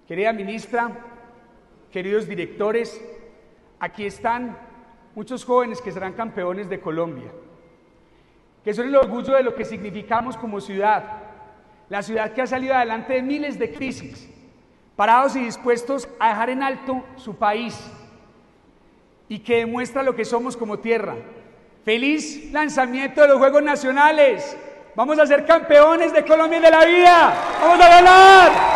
Querida ministra, queridos directores, aquí están muchos jóvenes que serán campeones de Colombia, que son el orgullo de lo que significamos como ciudad, la ciudad que ha salido adelante de miles de crisis, parados y dispuestos a dejar en alto su país y que demuestra lo que somos como tierra. ¡Feliz lanzamiento de los Juegos Nacionales! ¡Vamos a ser campeones de Colombia y de la vida! ¡Vamos a ganar!